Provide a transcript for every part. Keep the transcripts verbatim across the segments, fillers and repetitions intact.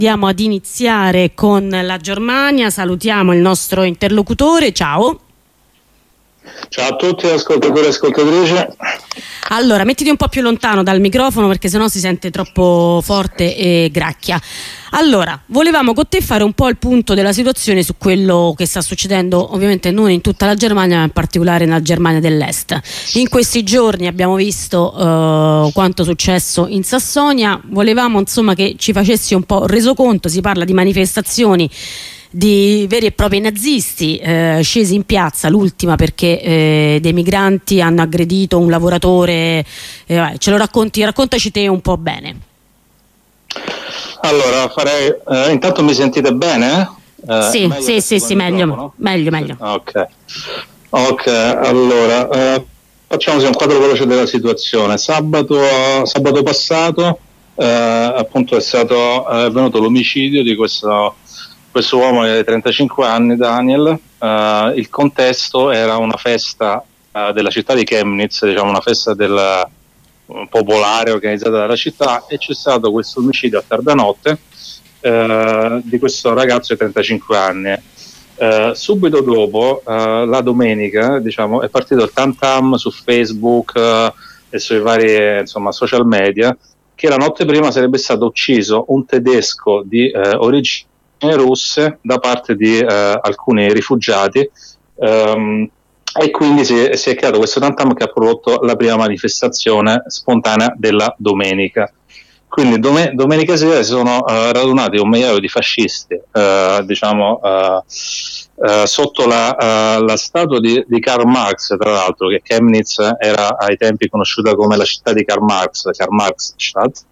Andiamo ad iniziare con la Germania, salutiamo il nostro interlocutore, ciao. Ciao a tutti ascoltatori e ascoltatrici. Allora, mettiti un po' più lontano dal microfono perché sennò si sente troppo forte e gracchia. Allora, volevamo con te fare un po' il punto della situazione su quello che sta succedendo, ovviamente non in tutta la Germania, ma in particolare nella Germania dell'Est. In questi giorni abbiamo visto uh, quanto è successo in Sassonia, volevamo insomma che ci facessi un po' resoconto, si parla di manifestazioni di veri e propri nazisti eh, scesi in piazza, l'ultima perché eh, dei migranti hanno aggredito un lavoratore, eh, vai, ce lo racconti, raccontaci te un po' bene. Allora farei, eh, intanto mi sentite bene? Eh, sì, sì, sì, sì, meglio, no? meglio, meglio. Ok, ok, allora eh, facciamo un quadro veloce della situazione. Sabato, sabato passato eh, appunto è stato è venuto l'omicidio di questo questo uomo di trentacinque anni, Daniel. Uh, il contesto era una festa uh, della città di Chemnitz, diciamo una festa del, uh, popolare organizzata dalla città, e c'è stato questo omicidio a tarda notte uh, di questo ragazzo di trentacinque anni. Uh, subito dopo, uh, la domenica, diciamo, è partito il tam tam su Facebook uh, e sui vari insomma, social media, che la notte prima sarebbe stato ucciso un tedesco di uh, origine russe da parte di eh, alcuni rifugiati, um, e quindi si è, si è creato questo tantam che ha prodotto la prima manifestazione spontanea della domenica. Quindi dom- domenica sera si sono uh, radunati un migliaio di fascisti uh, diciamo uh, uh, sotto la, uh, la statua di, di Karl Marx, tra l'altro, che Chemnitz era ai tempi conosciuta come la città di Karl Marx, Karl Marx Stadt.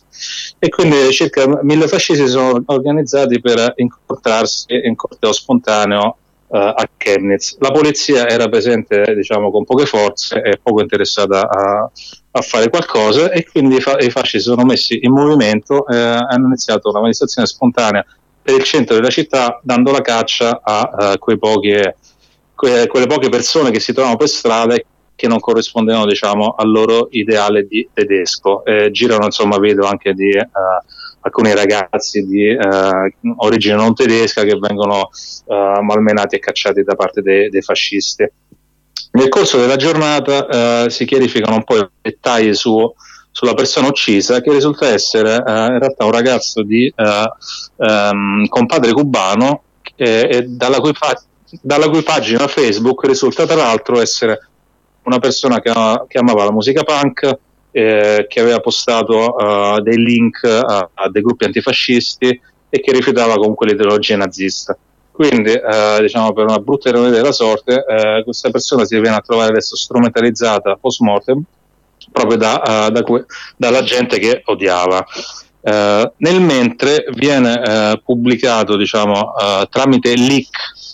E quindi circa mille fascisti si sono organizzati per incontrarsi in corteo spontaneo uh, a Chemnitz. La polizia era presente, diciamo, con poche forze e poco interessata a, a fare qualcosa, e quindi i, fa- i fascisti si sono messi in movimento e hanno iniziato una manifestazione spontanea per il centro della città, dando la caccia a uh, quei pochi, que- quelle poche persone che si trovano per strada e che non corrispondevano, diciamo, al loro ideale di tedesco. Eh, girano insomma video anche di uh, alcuni ragazzi di uh, origine non tedesca che vengono uh, malmenati e cacciati da parte dei, dei fascisti. Nel corso della giornata uh, si chiarificano un po' i dettagli su, sulla persona uccisa, che risulta essere uh, in realtà un ragazzo di uh, um, compadre cubano, che, e dalla, cui fa- dalla cui pagina Facebook risulta tra l'altro essere una persona che, che amava la musica punk, eh, che aveva postato uh, dei link a, a dei gruppi antifascisti e che rifiutava comunque l'ideologia nazista. Quindi, uh, diciamo, per una brutta ironia della sorte, uh, questa persona si viene a trovare adesso strumentalizzata post mortem proprio da, uh, da que- dalla gente che odiava. Uh, nel mentre viene uh, pubblicato, diciamo, uh, tramite leak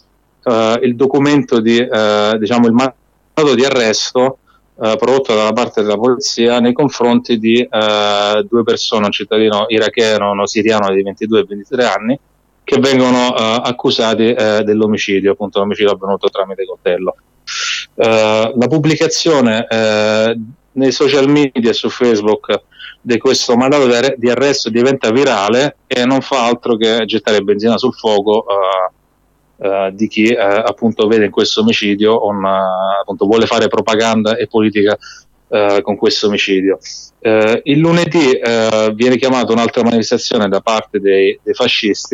uh, il documento di, uh, diciamo, il di arresto eh, prodotto dalla parte della polizia nei confronti di eh, due persone, un cittadino iracheno, uno siriano di ventidue e ventitré anni, che vengono eh, accusati eh, dell'omicidio, appunto l'omicidio avvenuto tramite coltello. Eh, la pubblicazione eh, nei social media e su Facebook di questo mandato di arresto diventa virale e non fa altro che gettare benzina sul fuoco eh, Uh, di chi uh, appunto vede in questo omicidio una, appunto vuole fare propaganda e politica uh, con questo omicidio. Uh, il lunedì uh, viene chiamata un'altra manifestazione da parte dei, dei fascisti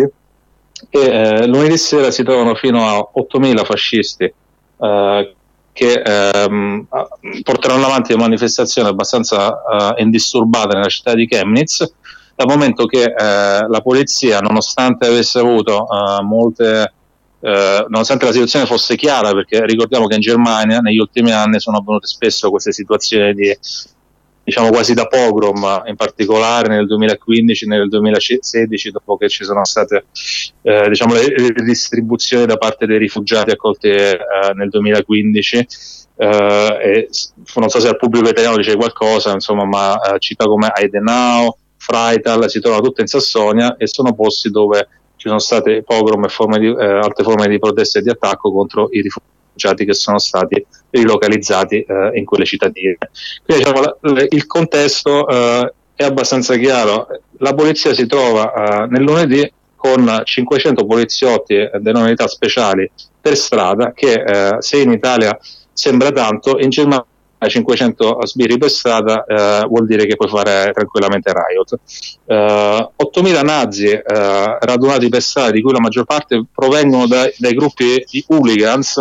e uh, lunedì sera si trovano fino a ottomila fascisti uh, che um, porteranno avanti una manifestazione abbastanza uh, indisturbata nella città di Chemnitz, dal momento che uh, la polizia, nonostante avesse avuto uh, molte Uh, nonostante la situazione fosse chiara, perché ricordiamo che in Germania negli ultimi anni sono avvenute spesso queste situazioni di, diciamo, quasi da pogrom, in particolare nel duemilaquindici, nel duemilasedici, dopo che ci sono state uh, diciamo, le, le distribuzioni da parte dei rifugiati accolti uh, nel duemilaquindici. Uh, e non so se al pubblico italiano dice qualcosa, insomma, ma uh, città come Eidenau, Freital si trovano tutte in Sassonia e sono posti dove ci sono state pogrom e forme di, eh, altre forme di protesta e di attacco contro i rifugiati che sono stati rilocalizzati eh, in quelle cittadine. Quindi, diciamo, la, il contesto eh, è abbastanza chiaro. La polizia si trova uh, nel lunedì con cinquecento poliziotti delle unità speciali per strada, che uh, se in Italia sembra tanto, in Germania cinquecento sbirri per strada uh, vuol dire che puoi fare tranquillamente riot. Uh, ottomila nazi uh, radunati per strada, di cui la maggior parte provengono da, dai gruppi di hooligans.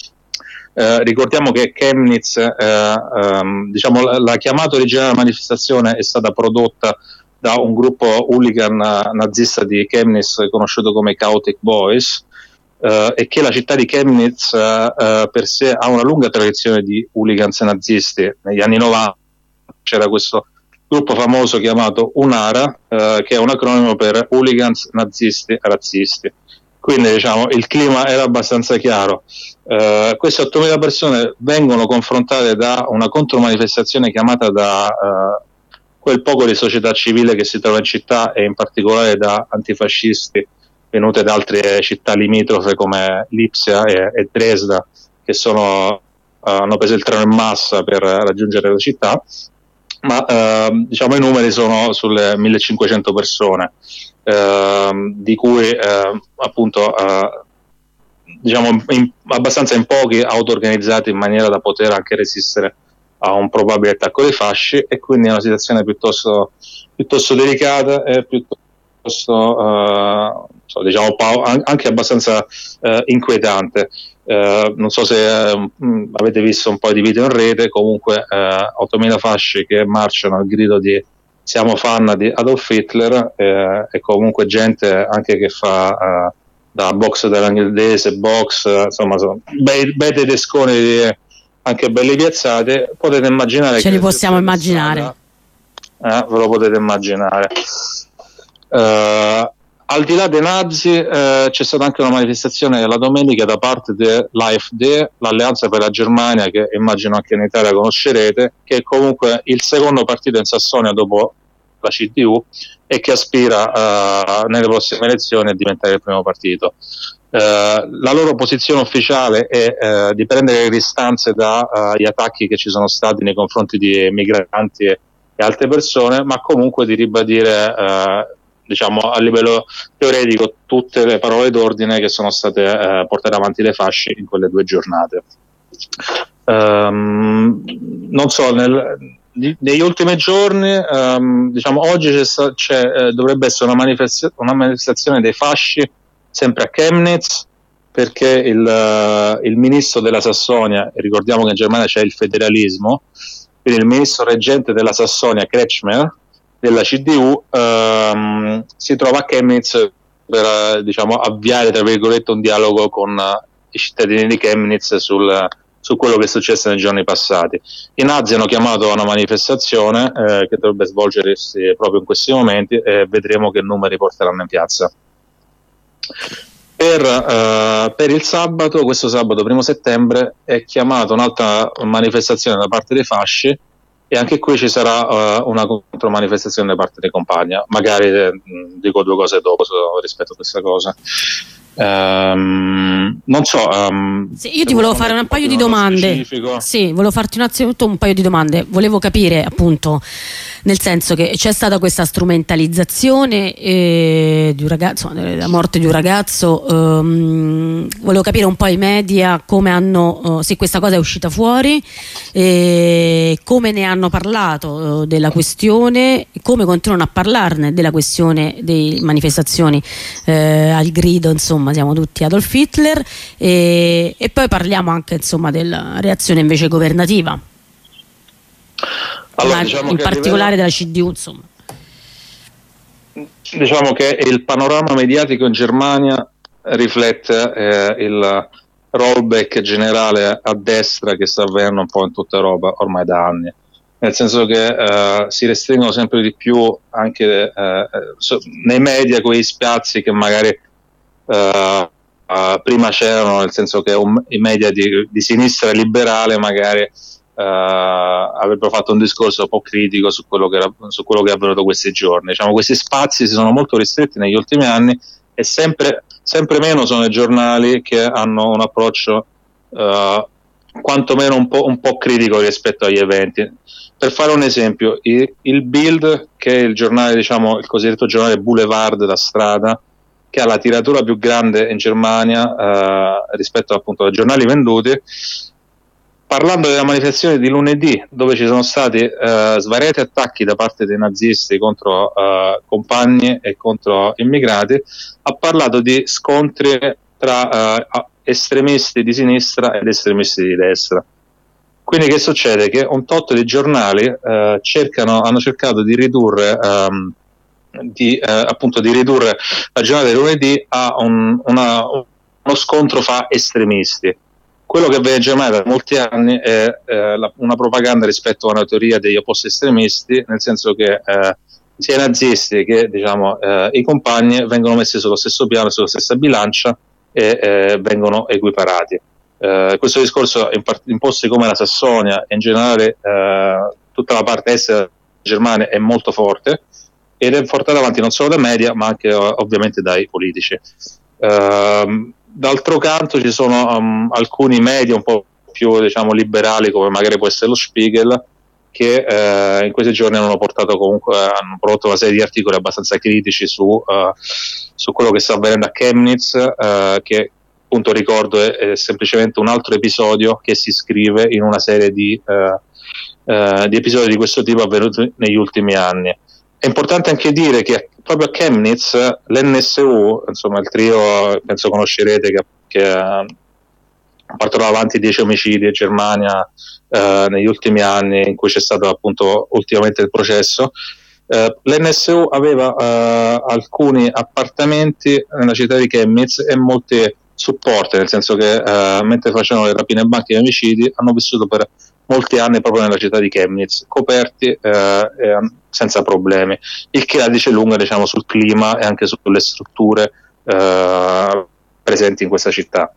Uh, ricordiamo che Chemnitz, uh, um, diciamo, la, la chiamata originale della manifestazione è stata prodotta da un gruppo hooligan nazista di Chemnitz conosciuto come Chaotic Boys, uh, e che la città di Chemnitz uh, uh, per sé ha una lunga tradizione di hooligans nazisti. Negli anni novanta c'era questo gruppo famoso chiamato UNARA, uh, che è un acronimo per hooligans nazisti razzisti. Quindi, diciamo, il clima era abbastanza chiaro. Uh, queste ottomila persone vengono confrontate da una contromanifestazione chiamata da uh, quel poco di società civile che si trova in città, e in particolare da antifascisti venute da altre città limitrofe come Lipsia e, e Dresda, che sono, uh, hanno preso il treno in massa per raggiungere la città, ma uh, diciamo i numeri sono sulle millecinquecento persone, uh, di cui uh, appunto uh, diciamo in, abbastanza in pochi auto-organizzati in maniera da poter anche resistere a un probabile attacco dei fasci, e quindi è una situazione piuttosto, piuttosto delicata e piuttosto uh, so, diciamo anche abbastanza uh, inquietante. Uh, non so se uh, avete visto un po' di video in rete, comunque uh, ottomila fasci che marciano al grido di "siamo fan di Adolf Hitler", eh, e comunque gente anche che fa uh, da box dell'inglese, box, uh, insomma sono bei, bei tedesconi di, anche belli piazzate. Potete immaginare, ce li possiamo immaginare, eh, ve lo potete immaginare. Uh, al di là dei nazi, eh, c'è stata anche una manifestazione la domenica da parte dell'A F D, l'Alleanza per la Germania, che immagino anche in Italia conoscerete, che è comunque il secondo partito in Sassonia dopo la C D U, e che aspira uh, nelle prossime elezioni a diventare il primo partito. Uh, la loro posizione ufficiale è uh, di prendere le distanze dagli uh, attacchi che ci sono stati nei confronti di migranti e, e altre persone, ma comunque di ribadire uh, diciamo a livello teoretico tutte le parole d'ordine che sono state uh, portate avanti dai fasci in quelle due giornate. Um, non so, nel, negli ultimi giorni, um, diciamo oggi c'è, c'è, eh, dovrebbe essere una, manifesta- una manifestazione dei fasci sempre a Chemnitz, perché il, uh, il ministro della Sassonia, e ricordiamo che in Germania c'è il federalismo, quindi il ministro reggente della Sassonia, Kretschmer, della C D U, um, si trova a Chemnitz per uh, diciamo avviare, tra virgolette, un dialogo con uh, i cittadini di Chemnitz sul, su quello che è successo nei giorni passati. I nazi hanno chiamato a una manifestazione eh, che dovrebbe svolgersi proprio in questi momenti, e vedremo che numeri porteranno in piazza. Per, uh, per il sabato, questo sabato primo settembre, è chiamata un'altra manifestazione da parte dei fasci, e anche qui ci sarà uh, una contromanifestazione da parte dei compagni. Magari eh, dico due cose dopo rispetto a questa cosa. Um, non so, um, sì, io ti volevo fare un paio di domande. Specifico. Sì, volevo farti innanzitutto un paio di domande. Volevo capire, appunto, nel senso che c'è stata questa strumentalizzazione eh, di un ragazzo, la morte di un ragazzo. Um, volevo capire un po' i media come hanno, uh, se questa cosa è uscita fuori, eh, come ne hanno parlato uh, della questione, come continuano a parlarne della questione delle manifestazioni eh, al grido, insomma. Siamo tutti Adolf Hitler, e, e poi parliamo anche, insomma, della reazione invece governativa, allora, ma diciamo in che particolare livello, della C D U, insomma. Diciamo che il panorama mediatico in Germania riflette eh, il rollback generale a destra che sta avvenendo un po' in tutta Europa ormai da anni, nel senso che eh, si restringono sempre di più anche eh, so, nei media quei spazi che magari Uh, uh, prima c'erano, nel senso che um, i media di, di sinistra liberale magari uh, avrebbero fatto un discorso un po' critico su quello che, era, su quello che è avvenuto questi giorni. Diciamo, questi spazi si sono molto ristretti negli ultimi anni, e sempre, sempre meno sono i giornali che hanno un approccio uh, quantomeno un po', un po' critico rispetto agli eventi. Per fare un esempio, il, il Bild, che è il giornale, diciamo, il cosiddetto giornale Boulevard da strada, che ha la tiratura più grande in Germania eh, rispetto appunto ai giornali venduti, parlando della manifestazione di lunedì, dove ci sono stati eh, svariati attacchi da parte dei nazisti contro eh, compagni e contro immigrati, ha parlato di scontri tra eh, estremisti di sinistra ed estremisti di destra. Quindi che succede? Che un tot di giornali eh, cercano, hanno cercato di ridurre ehm, di, eh, appunto di ridurre la giornata di lunedì a un, una, uno scontro fra estremisti. Quello che avviene in Germania da molti anni è eh, la, una propaganda rispetto a una teoria degli opposti estremisti, nel senso che eh, sia i nazisti che, diciamo, eh, i compagni vengono messi sullo stesso piano, sulla stessa bilancia e eh, vengono equiparati. Eh, questo discorso in, part- in posti come la Sassonia e in generale eh, tutta la parte est della Germania è molto forte, ed è portato avanti non solo dai media ma anche ovviamente dai politici. Uh, d'altro canto ci sono um, alcuni media un po' più, diciamo, liberali, come magari può essere lo Spiegel, che uh, in questi giorni hanno portato comunque hanno prodotto una serie di articoli abbastanza critici su, uh, su quello che sta avvenendo a Chemnitz, uh, che appunto ricordo è, è semplicemente un altro episodio che si iscrive in una serie di, uh, uh, di episodi di questo tipo avvenuti negli ultimi anni. È importante anche dire che proprio a Chemnitz l'N S U, insomma il trio, penso conoscerete, che, che ha portato avanti dieci omicidi in Germania eh, negli ultimi anni, in cui c'è stato appunto ultimamente il processo. Eh, L'N S U aveva eh, alcuni appartamenti nella città di Chemnitz e molti supporti, nel senso che eh, mentre facevano le rapine a banche e gli omicidi hanno vissuto per molti anni proprio nella città di Chemnitz, coperti eh, eh, senza problemi, il che la dice lunga, diciamo, sul clima e anche sulle strutture eh, presenti in questa città.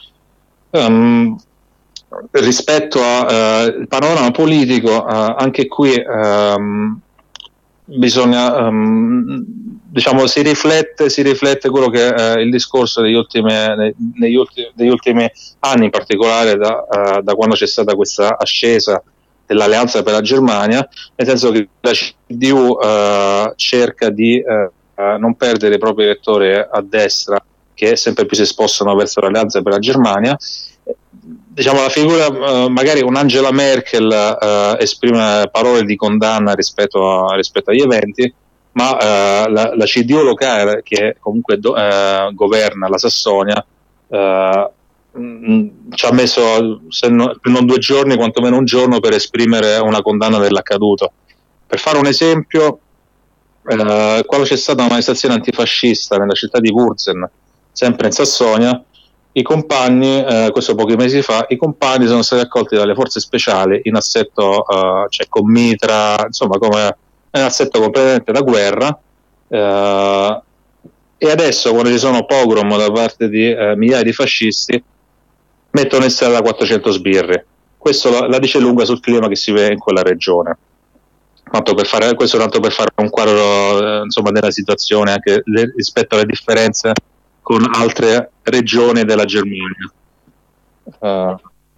Um, rispetto al uh, panorama politico, uh, anche qui um, bisogna, um, diciamo, si riflette, si riflette quello che è uh, il discorso degli ultimi, negli ultimi, degli ultimi anni, in particolare da, uh, da quando c'è stata questa ascesa dell'Alleanza per la Germania, nel senso che la C D U uh, cerca di uh, uh, non perdere i propri elettori a destra, che sempre più si spostano verso l'Alleanza per la Germania. Diciamo, la figura, uh, magari un'Angela Merkel uh, esprime parole di condanna rispetto, a, rispetto agli eventi, ma uh, la, la C D U locale, che comunque do, uh, governa la Sassonia, uh, mh, ci ha messo, se no, non due giorni, quantomeno un giorno, per esprimere una condanna dell'accaduto. Per fare un esempio, uh, quando c'è stata una manifestazione antifascista nella città di Wurzen, sempre in Sassonia, i compagni, eh, questo pochi mesi fa, i compagni sono stati accolti dalle forze speciali in assetto, eh, cioè con mitra, insomma come in assetto completamente da guerra, eh, e adesso, quando ci sono pogrom da parte di eh, migliaia di fascisti, mettono in strada quattrocento sbirri. Questo la, la dice lunga sul clima che si vede in quella regione. Tanto per fare, questo tanto per fare un quadro eh, insomma, della situazione, anche le, rispetto alle differenze con altre regioni della Germania. Uh,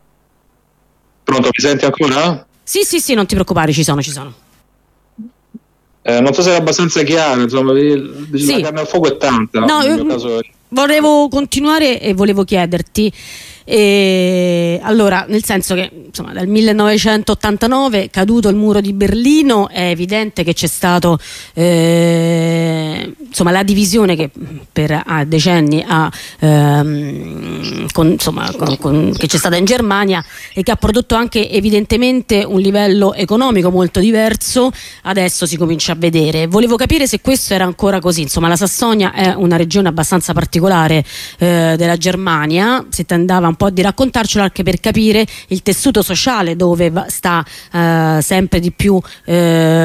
pronto, mi senti ancora? Sì, sì, sì, non ti preoccupare, ci sono, ci sono. Eh, non so se era abbastanza chiaro, insomma, il, sì. La carne al fuoco è tanta. No, io, caso... volevo continuare e volevo chiederti, e allora, nel senso che insomma dal millenovecentottantanove, caduto il muro di Berlino, è evidente che c'è stato eh, insomma la divisione che per ah, decenni ha ehm, con, insomma con, con, che c'è stata in Germania, e che ha prodotto anche evidentemente un livello economico molto diverso. Adesso si comincia a vedere. Volevo capire se questo era ancora così. Insomma, la Sassonia è una regione abbastanza particolare eh, della Germania. Se ti andava un po' di raccontarcelo, anche per capire il tessuto sociale dove sta eh, sempre di più eh,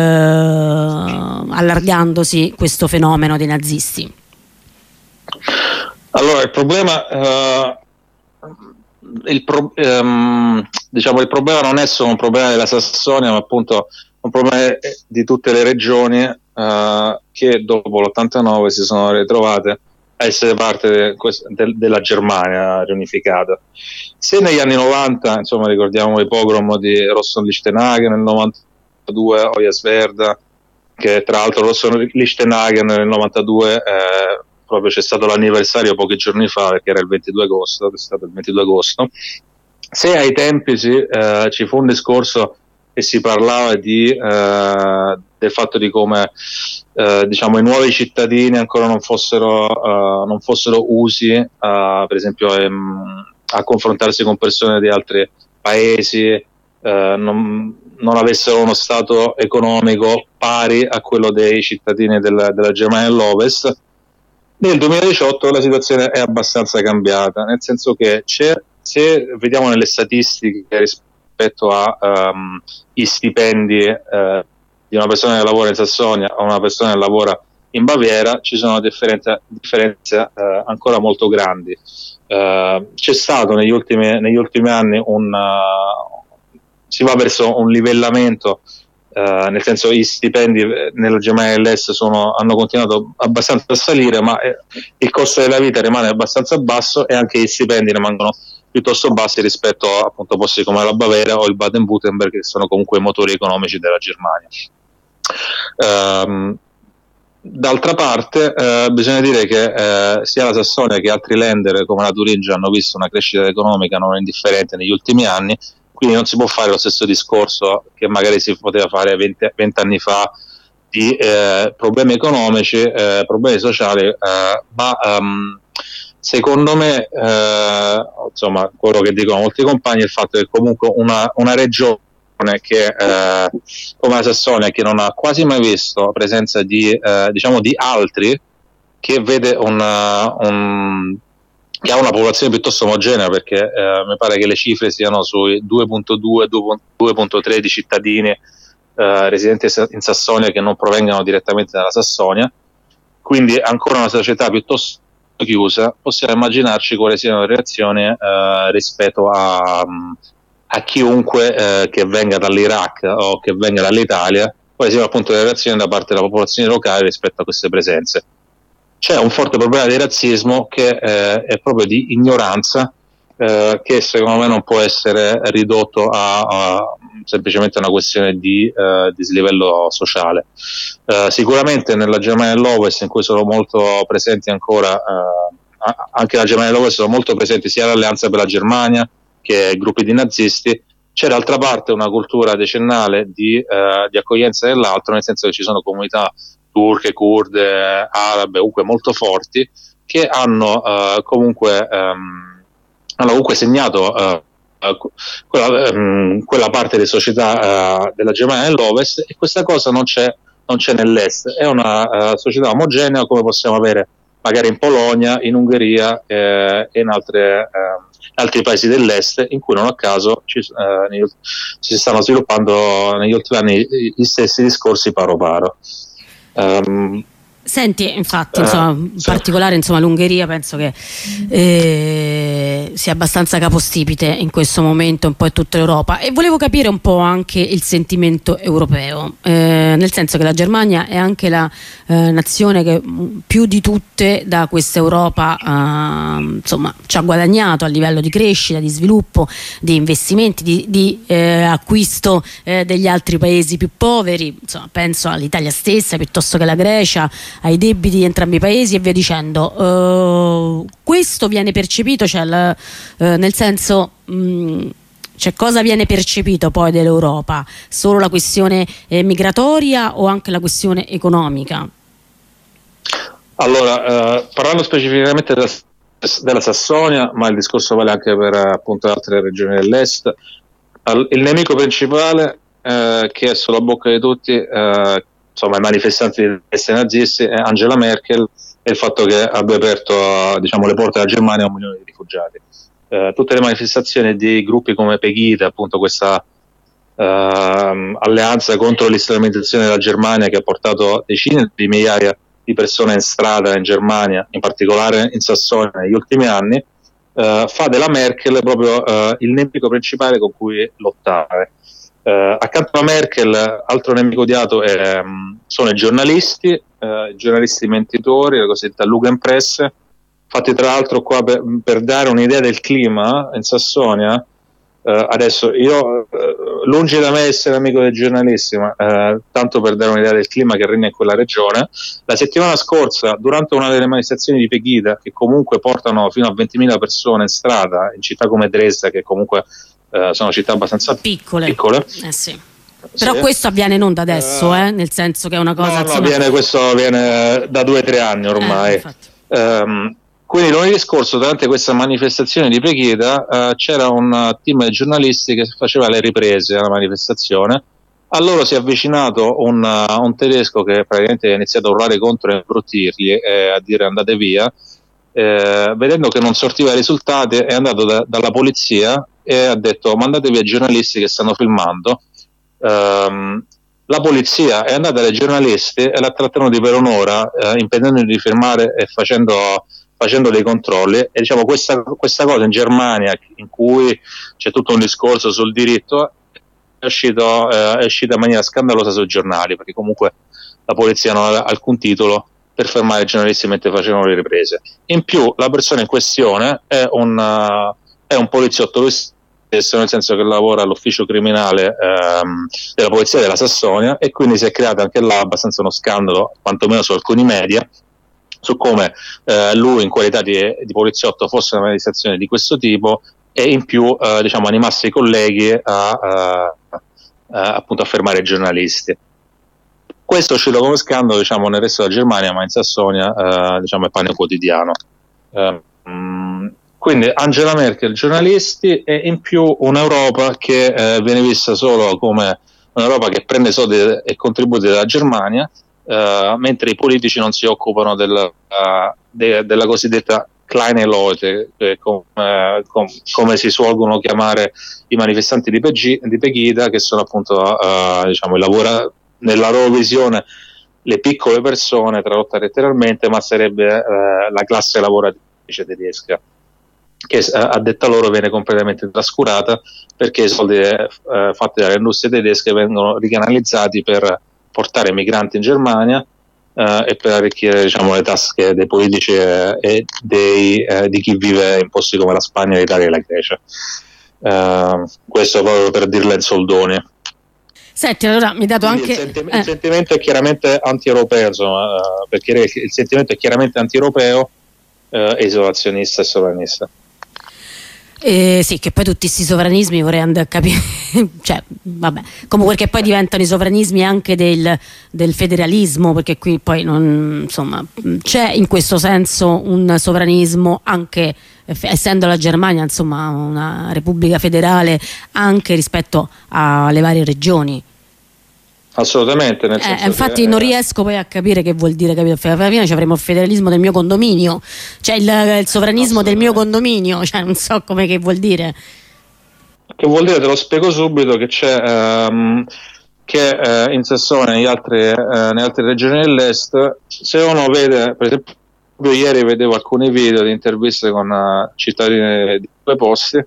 allargandosi questo fenomeno dei nazisti. Allora, il problema eh, il, pro, ehm, diciamo, il problema non è solo un problema della Sassonia, ma appunto un problema di tutte le regioni eh, che dopo l'ottantanove si sono ritrovate a essere parte de, de, della Germania riunificata. Se negli anni novanta, insomma, ricordiamo i pogrom di Rostock-Lichtenhagen nel novantadue, Hoyerswerda, che tra l'altro Rostock-Lichtenhagen nel novantadue eh, proprio c'è stato l'anniversario pochi giorni fa, perché era il ventidue agosto, è stato il ventidue agosto. Se ai tempi si, eh, ci fu un discorso e si parlava di, eh, del fatto di come eh, diciamo i nuovi cittadini ancora non fossero, uh, non fossero usi uh, per esempio ehm, a confrontarsi con persone di altri paesi, uh, non, non avessero uno stato economico pari a quello dei cittadini del, della Germania dell'Ovest. Nel duemiladiciotto la situazione è abbastanza cambiata, nel senso che c'è, se vediamo nelle statistiche rispetto a um, i stipendi uh, di una persona che lavora in Sassonia o una persona che lavora in Baviera, ci sono differenze, differenze uh, ancora molto grandi. Uh, c'è stato negli ultimi, negli ultimi anni un uh, si va verso un livellamento, uh, nel senso i stipendi nella Germania dell'Est sono, hanno continuato abbastanza a salire, ma eh, il costo della vita rimane abbastanza basso e anche gli stipendi rimangono piuttosto bassi rispetto a appunto posti come la Baviera o il Baden-Württemberg, che sono comunque i motori economici della Germania. Um, d'altra parte uh, bisogna dire che uh, sia la Sassonia che altri Länder come la Turingia hanno visto una crescita economica non indifferente negli ultimi anni, quindi non si può fare lo stesso discorso che magari si poteva fare venti anni fa di eh, problemi economici, eh, problemi sociali, eh, ma um, secondo me, eh, insomma, quello che dicono molti compagni è il fatto che comunque una, una regione che eh, come la Sassonia, che non ha quasi mai visto la presenza di, eh, diciamo, di altri, che vede una, un, che ha una popolazione piuttosto omogenea, perché eh, mi pare che le cifre siano sui due virgola due due virgola tre di cittadini eh, residenti in Sassonia che non provengano direttamente dalla Sassonia, quindi ancora una società piuttosto chiusa. Possiamo immaginarci quali siano le reazioni eh, rispetto a, a chiunque eh, che venga dall'Iraq o che venga dall'Italia, quali siano appunto le reazioni da parte della popolazione locale rispetto a queste presenze. C'è un forte problema di razzismo che eh, è proprio di ignoranza, eh, che secondo me non può essere ridotto a, a semplicemente una questione di eh, dislivello sociale. Eh, sicuramente nella Germania dell'Ovest, in cui sono molto presenti ancora, eh, anche la Germania dell'Ovest sono molto presenti sia l'Alleanza per la Germania che gruppi di nazisti, c'è d'altra parte una cultura decennale di, eh, di accoglienza dell'altro, nel senso che ci sono comunità turche, kurde, arabe, comunque molto forti, che hanno uh, comunque um, hanno comunque segnato uh, uh, quella, um, quella parte di società uh, della Germania dell'Ovest, e questa cosa non c'è, non c'è nell'Est. È una uh, società omogenea come possiamo avere magari in Polonia, in Ungheria eh, e in altre, uh, altri paesi dell'Est, in cui non a caso ci, uh, negli, si stanno sviluppando negli ultimi anni gli stessi discorsi paro paro. Um, Senti, infatti, insomma, in sì. particolare insomma, l'Ungheria penso che eh, sia abbastanza capostipite in questo momento un po' in tutta l'Europa, e volevo capire un po' anche il sentimento europeo, eh, nel senso che la Germania è anche la eh, nazione che più di tutte da questa Europa eh, insomma, ci ha guadagnato a livello di crescita, di sviluppo, di investimenti, di, di eh, acquisto eh, degli altri paesi più poveri, insomma, penso all'Italia stessa piuttosto che alla Grecia, ai debiti di entrambi i paesi e via dicendo. Uh, questo viene percepito, cioè l, uh, nel senso mh, cioè cosa viene percepito poi dell'Europa? Solo la questione eh, migratoria o anche la questione economica? Allora, uh, parlando specificamente della, della Sassonia, ma il discorso vale anche per appunto altre regioni dell'Est, il nemico principale uh, che è sulla bocca di tutti, uh, insomma i manifestanti dei nazisti, è Angela Merkel, e il fatto che abbia aperto diciamo, le porte della Germania a un milione di rifugiati. Eh, tutte le manifestazioni di gruppi come Pegida, appunto questa eh, alleanza contro l'islamizzazione della Germania, che ha portato decine di migliaia di persone in strada in Germania, in particolare in Sassonia negli ultimi anni, eh, fa della Merkel proprio eh, il nemico principale con cui lottare. Uh, accanto a Merkel, altro nemico odiato è, um, sono i giornalisti, uh, i giornalisti mentitori, la cosiddetta Lugenpresse, Infatti, tra l'altro, qua per, per dare un'idea del clima in Sassonia, eh, adesso io, eh, lungi da me essere amico dei giornalisti, ma eh, tanto per dare un'idea del clima che regna in quella regione, la settimana scorsa, durante una delle manifestazioni di Pegida, che comunque portano fino a ventimila persone in strada, in città come Dresda, che comunque eh, sono città abbastanza piccole, piccole eh sì. Però sì. Questo avviene non da adesso, eh, nel senso che è una cosa... No, no, viene, questo avviene da due o tre anni ormai. Eh, um, quindi lunedì scorso, durante questa manifestazione di Pegida, uh, c'era un team di giornalisti che faceva le riprese alla manifestazione. A loro si è avvicinato un, uh, un tedesco che praticamente ha iniziato a urlare contro e a imbruttirli e a dire andate via. Eh, vedendo che non sortiva i risultati, è andato da, dalla polizia e ha detto mandate via i giornalisti che stanno filmando. Um, la polizia è andata dai giornalisti e l'ha trattenuti per un'ora, eh, impedendoli di firmare e facendo, facendo dei controlli. E diciamo questa, questa cosa in Germania, in cui c'è tutto un discorso sul diritto, è uscito, eh, è uscita in maniera scandalosa sui giornali, perché comunque la polizia non aveva alcun titolo per fermare i giornalisti mentre facevano le riprese. In più la persona in questione è un, uh, è un poliziotto stesso, nel senso che lavora all'ufficio criminale ehm, della polizia della Sassonia, e quindi si è creato anche là abbastanza uno scandalo, quantomeno su alcuni media, su come eh, lui in qualità di, di poliziotto fosse una manifestazione di questo tipo e in più eh, diciamo animasse i colleghi a, a, a, appunto a fermare i giornalisti. Questo è uscito come scandalo, diciamo, nel resto della Germania, ma in Sassonia eh, diciamo è pane quotidiano. Eh, mh, Quindi Angela Merkel, giornalisti, e in più un'Europa che eh, viene vista solo come un'Europa che prende soldi e contributi dalla Germania, eh, mentre i politici non si occupano del, uh, de, della cosiddetta Kleine Leute, eh, com, eh, com, come si suolgono chiamare i manifestanti di, Pegi, di Pegida, che sono appunto uh, diciamo, il lavoro, nella loro visione, le piccole persone, tradotta letteralmente, ma sarebbe uh, la classe lavoratrice tedesca, che a detta loro viene completamente trascurata, perché i soldi eh, fatti dalle industrie tedesche vengono ricanalizzati per portare migranti in Germania eh, e per arricchire, diciamo, le tasche dei politici eh, e dei, eh, di chi vive in posti come la Spagna, l'Italia e la Grecia. Eh, questo proprio per dirla in soldoni. Senti, allora mi hai dato Quindi anche... Il, senti- eh. il sentimento è chiaramente anti-europeo, insomma, eh, perché il sentimento è chiaramente anti-europeo, eh, isolazionista e sovranista. Eh, sì, che poi tutti questi sovranismi vorrei andare a capire, cioè, vabbè, comunque che poi diventano i sovranismi anche del, del federalismo, perché qui poi non, insomma, c'è in questo senso un sovranismo anche, essendo la Germania, insomma, una repubblica federale, anche rispetto alle varie regioni. Assolutamente, nel eh, senso infatti che, non riesco poi a capire che vuol dire, capito? Alla fine ci avremo il federalismo del mio condominio, cioè il, il sovranismo del mio condominio, cioè non so come, che vuol dire. Che vuol dire, te lo spiego subito, che c'è ehm, che eh, in Sassonia e negli altri, eh, nelle altre regioni dell'est, se uno vede, per esempio ieri vedevo alcuni video di interviste con uh, cittadini di due posti,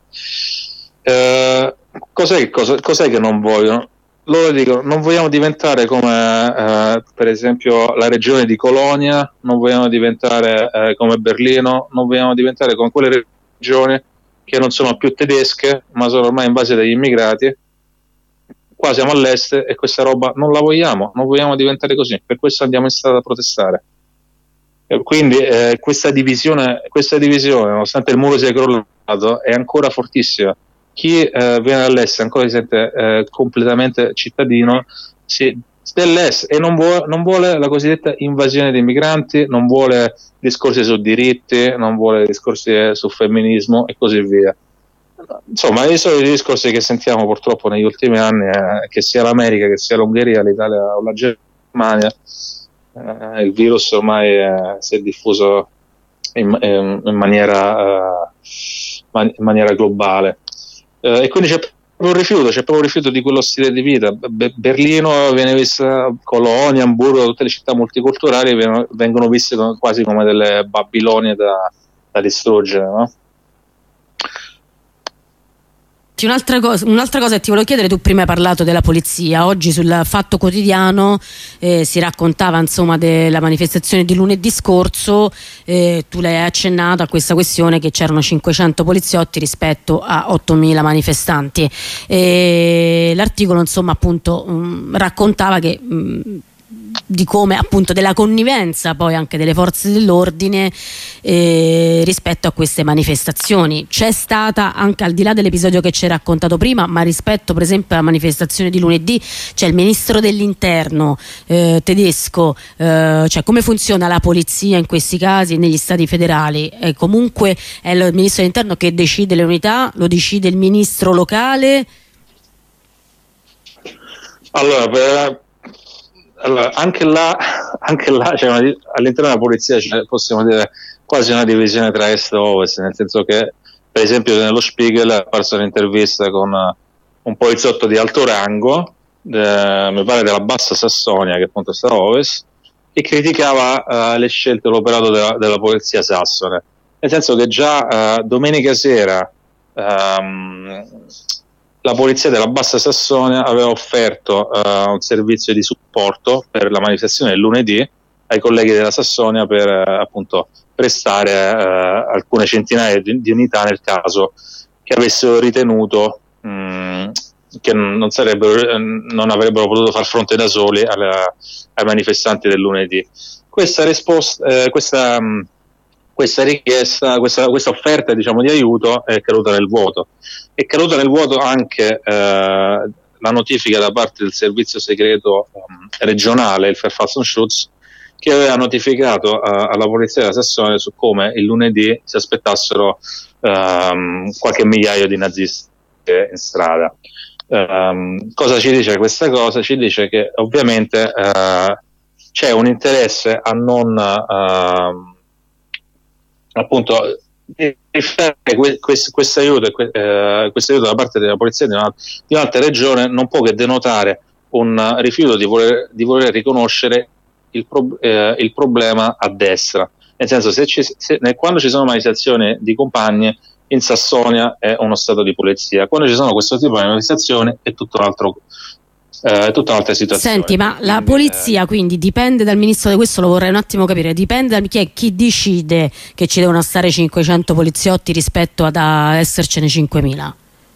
eh, cos'è, cosa, cos'è che non vogliono? Loro dicono non vogliamo diventare come eh, per esempio la regione di Colonia, non vogliamo diventare eh, come Berlino, non vogliamo diventare come quelle regioni che non sono più tedesche ma sono ormai invase dagli immigrati. Qua siamo all'est e questa roba non la vogliamo, non vogliamo diventare così, per questo andiamo in strada a protestare. E quindi eh, questa divisione, questa divisione, nonostante il muro sia crollato, è ancora fortissima. Chi eh, viene dall'est ancora si sente eh, completamente cittadino si, dell'est e non vuole, non vuole la cosiddetta invasione dei migranti, non vuole discorsi su diritti, non vuole discorsi su femminismo e così via. Insomma, i soliti discorsi che sentiamo purtroppo negli ultimi anni, eh, che sia l'America, che sia l'Ungheria, l'Italia o la Germania, eh, il virus ormai eh, si è diffuso in, in, in, maniera, uh, man, in maniera globale. Uh, e quindi c'è proprio un rifiuto, c'è proprio un rifiuto di quello stile di vita. Be- Berlino viene vista, Colonia, Hamburgo, tutte le città multiculturali vengono, vengono viste come, quasi come delle Babilonie da, da distruggere, no? Senti, un'altra cosa, un'altra cosa che ti volevo chiedere, tu prima hai parlato della polizia, oggi sul Fatto Quotidiano eh, si raccontava insomma della manifestazione di lunedì scorso, eh, tu l'hai accennato a questa questione che c'erano cinquecento poliziotti rispetto a ottomila manifestanti, e l'articolo insomma appunto mh, raccontava che mh, di come appunto della connivenza poi anche delle forze dell'ordine eh, rispetto a queste manifestazioni. C'è stata, anche al di là dell'episodio che ci hai raccontato prima, ma rispetto per esempio alla manifestazione di lunedì, c'è il ministro dell'interno eh, tedesco, eh, cioè come funziona la polizia in questi casi negli stati federali? Eh, comunque è il ministro dell'interno che decide le unità, lo decide il ministro locale? Allora, per Allora, anche là, anche là c'è una, all'interno della polizia c'è, possiamo dire, quasi una divisione tra est e ovest, nel senso che, per esempio, nello Spiegel è apparsa un'intervista con un poliziotto di alto rango, eh, mi pare della Bassa Sassonia, che appunto sta a ovest, e criticava eh, le scelte e l'operato della, della polizia sassone, nel senso che già eh, domenica sera ehm, la polizia della Bassa Sassonia aveva offerto uh, un servizio di supporto per la manifestazione del lunedì ai colleghi della Sassonia per uh, appunto prestare uh, alcune centinaia di, di unità nel caso che avessero ritenuto mh, che non, sarebbero, non avrebbero potuto far fronte da soli alla, ai manifestanti del lunedì. Questa risposta, eh, questa, mh, questa richiesta, questa, questa offerta diciamo di aiuto è caduta nel vuoto. È caduta nel vuoto anche eh, la notifica da parte del servizio segreto um, regionale, il Verfassungsschutz, che aveva notificato uh, alla polizia della Sassonia su come il lunedì si aspettassero um, qualche migliaio di nazisti in strada. Um, cosa ci dice questa cosa? Ci dice che ovviamente uh, c'è un interesse a non uh, appunto di fare questo, questo aiuto eh, questo aiuto da parte della polizia di, una, di un'altra regione non può che denotare un rifiuto di voler, di voler riconoscere il, pro, eh, il problema a destra, nel senso se, ci, se nel, quando ci sono manifestazioni di compagni in Sassonia è uno stato di polizia, quando ci sono questo tipo di manifestazioni è tutto un altro Eh, tutta un'altra situazione. Senti, ma la polizia quindi dipende dal ministro, di questo lo vorrei un attimo capire, dipende da chi, è, chi decide che ci devono stare cinquecento poliziotti rispetto ad a essercene cinquemila?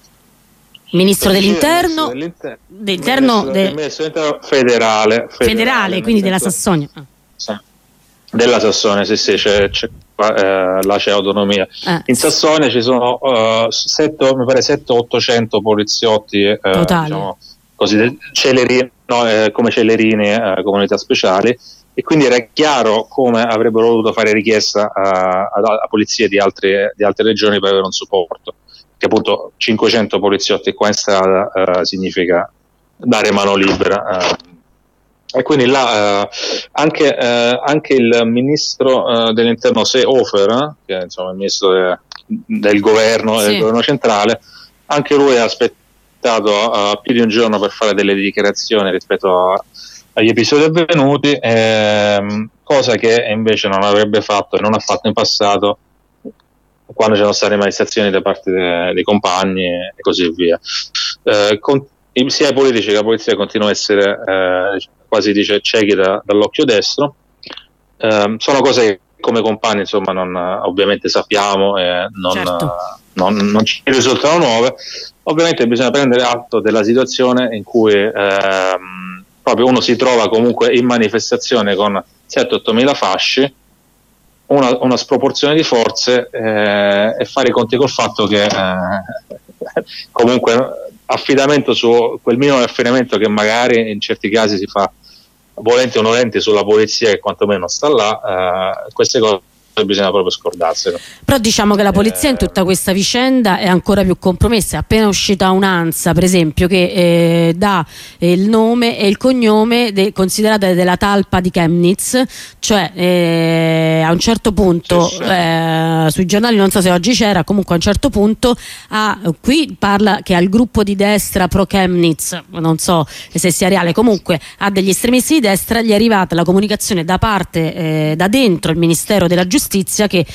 Ministro dell'interno? Dell'interno, dell'interno ministro, de... il ministro dell'interno federale, federale, federale quindi della senso, Sassonia. Ah. Sì. Della Sassonia, sì, sì, c'è, c'è, eh, là c'è autonomia. Eh. In Sassonia ci sono uh, sette, mi pare sette ottocento poliziotti, eh, diciamo, così celeri, no, eh, come celerini, eh, comunità speciali, e quindi era chiaro come avrebbero dovuto fare richiesta a, a, a polizie di altre, di altre regioni per avere un supporto, che appunto cinquecento poliziotti qua in strada eh, significa dare mano libera, eh. E quindi là eh, anche, eh, anche il ministro eh, dell'interno Seehofer, che è insomma il ministro de, del governo, sì. del governo centrale, anche lui ha aspettato Uh, più di un giorno per fare delle dichiarazioni rispetto a, agli episodi avvenuti, ehm, cosa che invece non avrebbe fatto e non ha fatto in passato quando c'erano state manifestazioni da parte de, dei compagni e così via. Eh, con, sia i politici che la polizia continuano a essere eh, quasi dice ciechi da, dall'occhio destro. Eh, sono cose che come compagni insomma non, ovviamente sappiamo e non, certo. non, non ci risultano nuove. Ovviamente bisogna prendere atto della situazione in cui ehm, proprio uno si trova comunque in manifestazione con sette otto mila fasci, una, una sproporzione di forze eh, e fare i conti col fatto che eh, comunque affidamento su quel minimo di affidamento che magari in certi casi si fa volenti o nolenti sulla polizia che quantomeno sta là, eh, queste cose bisogna proprio scordarselo. Però diciamo che la polizia eh, in tutta questa vicenda è ancora più compromessa. È appena uscita un'ANSA per esempio che eh, dà eh, il nome e il cognome de, considerata della talpa di Chemnitz, cioè eh, a un certo punto sì, sì. Eh, sui giornali, non so se oggi c'era, comunque a un certo punto ah, qui parla che al gruppo di destra pro Chemnitz, non so se sia reale, comunque a degli estremisti di destra gli è arrivata la comunicazione da parte eh, da dentro il Ministero della Giustizia giustizia che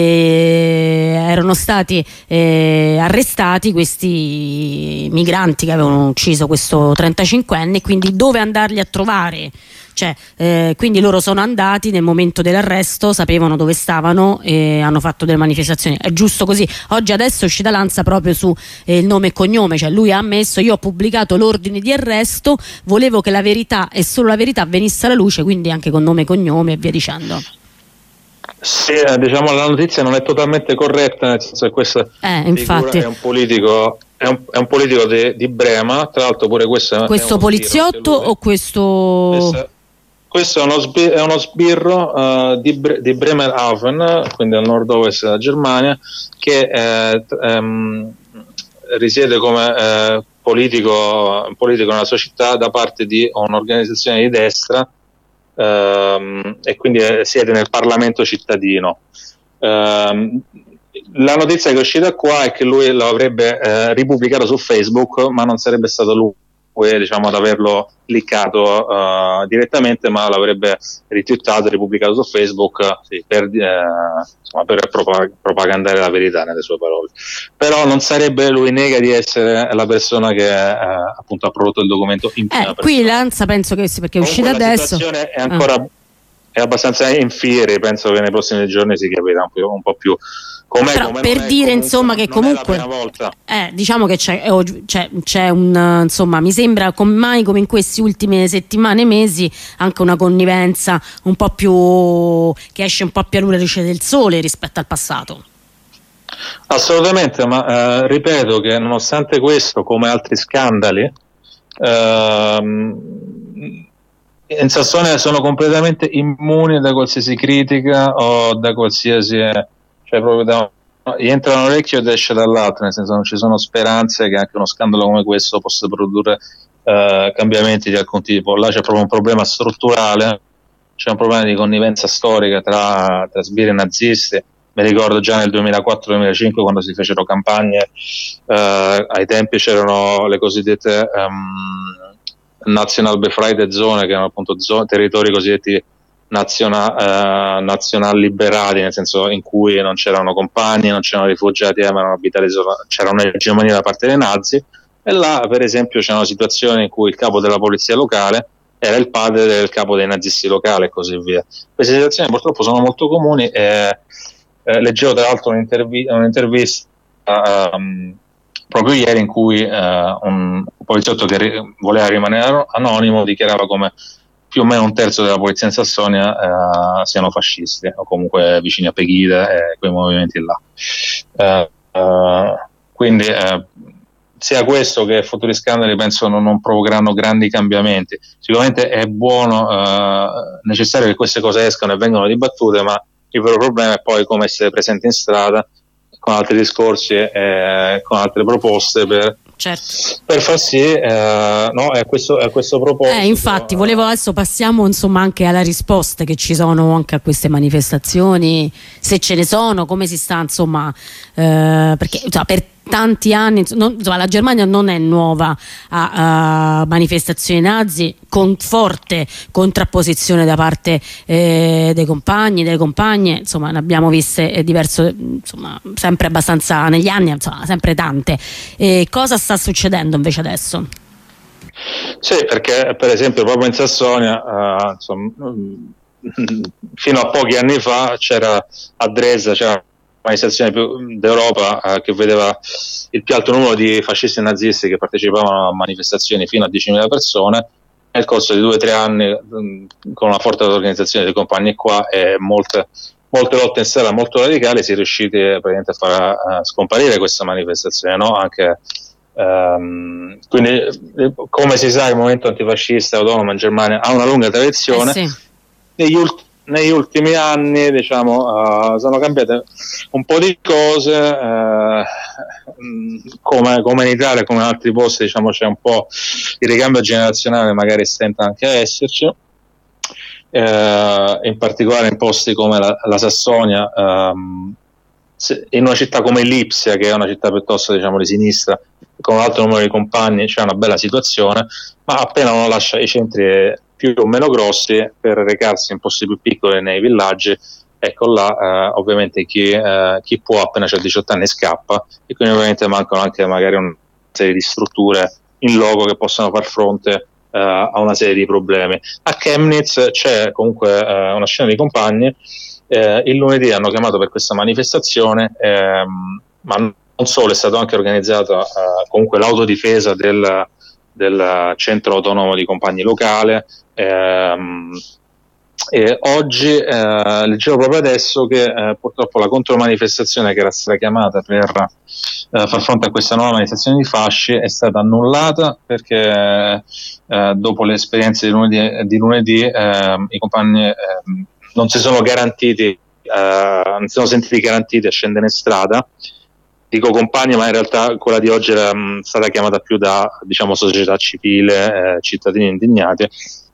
eh, erano stati eh, arrestati questi migranti che avevano ucciso questo trentacinquenne, quindi dove andarli a trovare? Cioè, eh, quindi loro sono andati nel momento dell'arresto, sapevano dove stavano e hanno fatto delle manifestazioni. È giusto così. Oggi adesso è uscita l'Ansa proprio su eh, il nome e cognome, cioè lui ha ammesso: io ho pubblicato l'ordine di arresto, volevo che la verità e solo la verità venisse alla luce, quindi anche con nome e cognome e via dicendo. Sì, eh, diciamo la notizia non è totalmente corretta, nel senso che questo eh, infatti. è un politico È un, è un politico de, di Brema, tra l'altro pure questo è questo è poliziotto o questo... questo Questo è uno, sbir- è uno sbirro uh, di, Bre- di Bremerhaven, quindi al nord-ovest della Germania, che eh, t- ehm, risiede come eh, politico, politico nella sua città da parte di un'organizzazione di destra ehm, e quindi eh, siede nel Parlamento cittadino. Ehm, la notizia che è uscita qua è che lui lo avrebbe eh, ripubblicato su Facebook, ma non sarebbe stato lui, diciamo, ad averlo liccato uh, direttamente, ma l'avrebbe ritwittato e ripubblicato su Facebook sì, per, eh, insomma, per propag- propagandare la verità, nelle sue parole. Però non sarebbe, lui nega di essere la persona che eh, appunto ha prodotto il documento in prima eh, persona. Qui l'Ansa penso che sì, perché è uscita Comunque adesso. La situazione è ancora ah. è abbastanza in fiere, penso che nei prossimi giorni si capirà un po', un po' più. Com'è, Però com'è, per è, dire comunque, insomma che comunque eh, diciamo che c'è, c'è, c'è un insomma mi sembra com- mai come in queste ultime settimane e mesi anche una connivenza un po' più che esce un po' più alla luce del sole rispetto al passato. Assolutamente, ma eh, ripeto che nonostante questo, come altri scandali, ehm, in Sassonia sono completamente immuni da qualsiasi critica o da qualsiasi, cioè proprio da, gli entra da un orecchio ed esce dall'altro, nel senso non ci sono speranze che anche uno scandalo come questo possa produrre eh, cambiamenti di alcun tipo. Là c'è proprio un problema strutturale, c'è un problema di connivenza storica tra, tra sbirri e nazisti. Mi ricordo già nel duemilaquattro duemilacinque quando si fecero campagne, eh, ai tempi c'erano le cosiddette um, National Befreite Zone, che erano appunto zone, territori cosiddetti naziona, eh, nazionali liberati, nel senso in cui non c'erano compagni, non c'erano rifugiati, eh, ma erano abitati solo, c'era un'egemonia da parte dei nazi, e là per esempio c'erano situazioni in cui il capo della polizia locale era il padre del capo dei nazisti locali e così via. Queste situazioni purtroppo sono molto comuni e eh, leggevo tra l'altro un'intervi- un'intervista um, proprio ieri in cui uh, un poliziotto che ri- voleva rimanere anonimo dichiarava come più o meno un terzo della polizia in Sassonia uh, siano fascisti o comunque vicini a Pegida e quei movimenti là. Uh, uh, quindi uh, sia questo che futuri scandali penso non, non provocheranno grandi cambiamenti. Sicuramente è buono, uh, necessario che queste cose escano e vengano dibattute, ma il vero problema è poi come essere presenti in strada con altri discorsi e con altre proposte per, certo. per far sì, eh, no, è questo, è questo proposito. Eh, infatti, volevo adesso passiamo insomma anche alle risposte che ci sono anche a queste manifestazioni, se ce ne sono, come si sta insomma, eh, perché insomma, per tanti anni non, insomma, la Germania non è nuova a, a manifestazioni nazi, con forte contrapposizione da parte eh, dei compagni, delle compagne, insomma ne abbiamo viste eh, diverse, insomma sempre abbastanza negli anni, insomma sempre tante. E cosa sta succedendo invece adesso? Sì, perché per esempio proprio in Sassonia uh, insomma, fino a pochi anni fa c'era a Dresda c'era manifestazione più d'Europa eh, che vedeva il più alto numero di fascisti e nazisti che partecipavano a manifestazioni fino a diecimila persone. Nel corso di due o tre anni, mh, con una forte organizzazione dei compagni qua e molte, molte lotte in strada molto radicali, si è riusciti eh, praticamente a far uh, scomparire questa manifestazione, no? Anche, um, quindi, come si sa, il movimento antifascista autonomo in Germania ha una lunga tradizione. Eh sì. Negli ultimi Negli ultimi anni diciamo uh, sono cambiate un po' di cose, uh, come, come in Italia, come in altri posti diciamo c'è un po' il ricambio generazionale, magari stenta anche a esserci, uh, in particolare in posti come la, la Sassonia, um, in una città come Lipsia, che è una città piuttosto diciamo di sinistra, con un alto numero di compagni c'è una bella situazione, ma appena uno lascia i centri più o meno grossi per recarsi in posti più piccoli nei villaggi, ecco là eh, ovviamente chi, eh, chi può appena c'ha diciotto anni scappa, e quindi ovviamente mancano anche magari una serie di strutture in loco che possono far fronte eh, a una serie di problemi. A Chemnitz c'è comunque eh, una scena di compagni. Eh, il lunedì hanno chiamato per questa manifestazione, ehm, ma non solo, è stata anche organizzata eh, comunque l'autodifesa del, del centro autonomo di compagni locale. Ehm, e oggi eh, leggevo proprio adesso che eh, purtroppo la contromanifestazione che era stata chiamata per eh, far fronte a questa nuova manifestazione di fasci è stata annullata, perché eh, dopo le esperienze di lunedì, di lunedì eh, i compagni eh, non si sono garantiti, eh, non si sono sentiti garantiti a scendere in strada. Dico compagni, ma in realtà quella di oggi era mh, stata chiamata più da, diciamo, società civile, eh, cittadini indignati.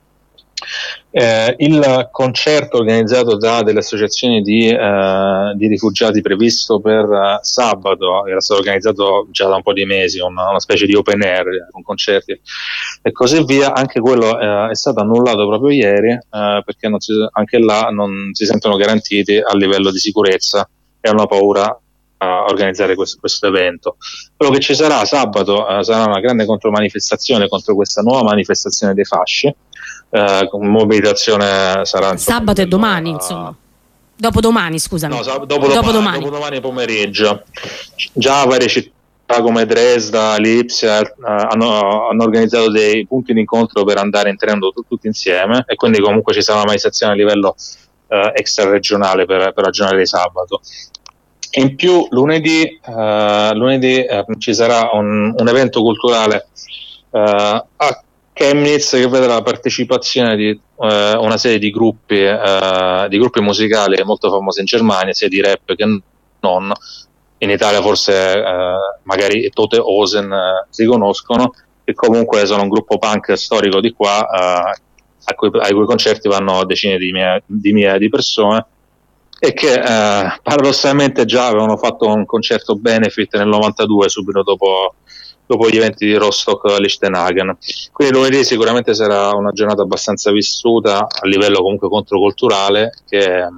Eh, il concerto organizzato da delle associazioni di, eh, di rifugiati previsto per uh, sabato era stato organizzato già da un po' di mesi, una, una specie di open air con concerti e così via. Anche quello eh, è stato annullato proprio ieri, eh, perché non si, anche là non si sentono garantiti a livello di sicurezza e hanno paura a organizzare questo, questo evento. Quello che ci sarà sabato eh, sarà una grande contromanifestazione contro questa nuova manifestazione dei fasci. Eh, mobilitazione sarà insomma, sabato e domani, uh, insomma. Dopodomani, scusami. No, sab- dopodomani, dopodomani. dopodomani pomeriggio. Già varie città come Dresda, Lipsia uh, hanno, hanno organizzato dei punti di incontro per andare in treno t- tutti insieme, e quindi comunque ci sarà una manifestazione a livello uh, extraregionale per, per la giornata di sabato. In più lunedì, uh, lunedì uh, ci sarà un, un evento culturale uh, a Chemnitz che vede la partecipazione di uh, una serie di gruppi, uh, di gruppi musicali molto famosi in Germania, sia di rap che non. In Italia forse uh, magari Tote Hosen uh, si conoscono, che comunque sono un gruppo punk storico di qua, uh, a cui, ai cui concerti vanno decine di migliaia di, migliaia di persone, e che eh, paradossalmente già avevano fatto un concerto benefit nel novantadue, subito dopo, dopo gli eventi di Rostock-Lichtenhagen. Quindi lunedì sicuramente sarà una giornata abbastanza vissuta a livello comunque controculturale, che eh,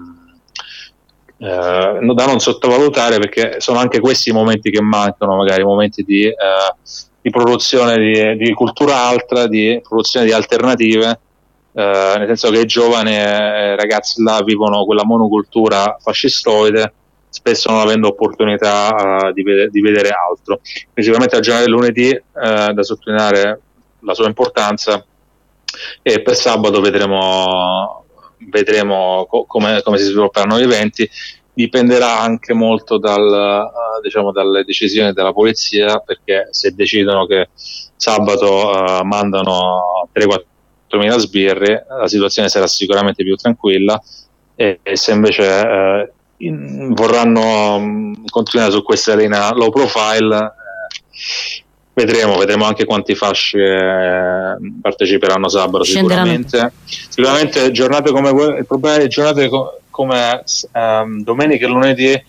da non sottovalutare, perché sono anche questi i momenti che mancano, magari momenti di, eh, di produzione di, di cultura altra, di produzione di alternative. Uh, nel senso che i giovani eh, ragazzi là vivono quella monocultura fascistoide, spesso non avendo opportunità uh, di, ved- di vedere altro. Quindi sicuramente la giornata del lunedì uh, da sottolineare la sua importanza, e per sabato vedremo, vedremo co- come, come si svilupperanno gli eventi. Dipenderà anche molto dal, uh, diciamo, dalle decisioni della polizia, perché se decidono che sabato uh, mandano tre quattro mila sbirri, la situazione sarà sicuramente più tranquilla, e, e se invece eh, in, vorranno mh, continuare su questa linea low profile, eh, vedremo vedremo anche quanti fasci eh, parteciperanno sabato. Sicuramente sicuramente giornate come quelle, il problema è giornate co- come um, domenica e lunedì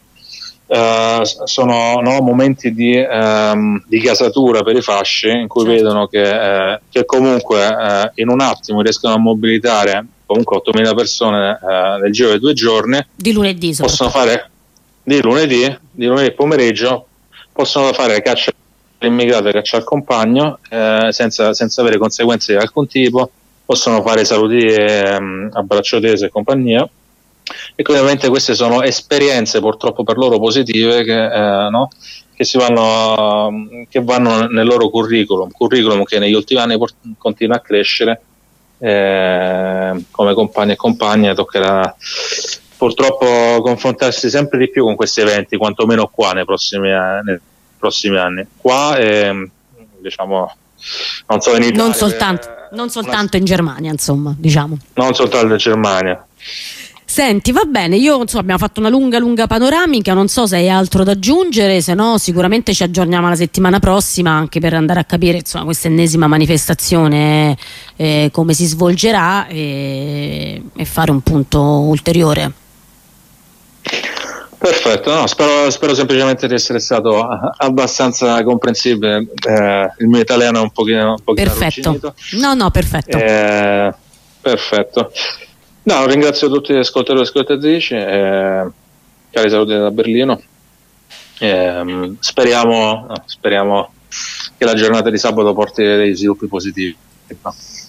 Uh, sono no, momenti di, um, di gasatura per i fasci, in cui certo. vedono che, uh, che comunque uh, in un attimo riescono a mobilitare comunque ottomila persone uh, nel giro di due giorni. Di lunedì possono fare di lunedì, di lunedì pomeriggio possono fare caccia all'immigrato e caccia al compagno, uh, senza, senza avere conseguenze di alcun tipo. Possono fare saluti um, a braccio teso e compagnia. E quindi ovviamente queste sono esperienze purtroppo per loro positive, che, eh, no? che, si vanno, che vanno nel loro curriculum, curriculum che negli ultimi anni port- continua a crescere. Eh, come compagni e compagne toccherà purtroppo confrontarsi sempre di più con questi eventi, quantomeno qua nei prossimi, nei prossimi anni. Qua eh, diciamo non so in Italia, non soltanto, eh, non soltanto una... in Germania, insomma, diciamo. Non soltanto in Germania. Senti, va bene, io insomma abbiamo fatto una lunga lunga panoramica, non so se hai altro da aggiungere, se no sicuramente ci aggiorniamo la settimana prossima, anche per andare a capire insomma questa ennesima manifestazione eh, come si svolgerà, e, e fare un punto ulteriore. Perfetto, no, spero, spero semplicemente di essere stato abbastanza comprensibile. Eh, il mio italiano è un pochino, un pochino perfetto. arrugginito. No, no, perfetto. Eh, perfetto. No, ringrazio tutti gli ascoltatori e ascoltatrici, eh, cari saluti da Berlino. Eh, speriamo, no, speriamo che la giornata di sabato porti dei sviluppi positivi.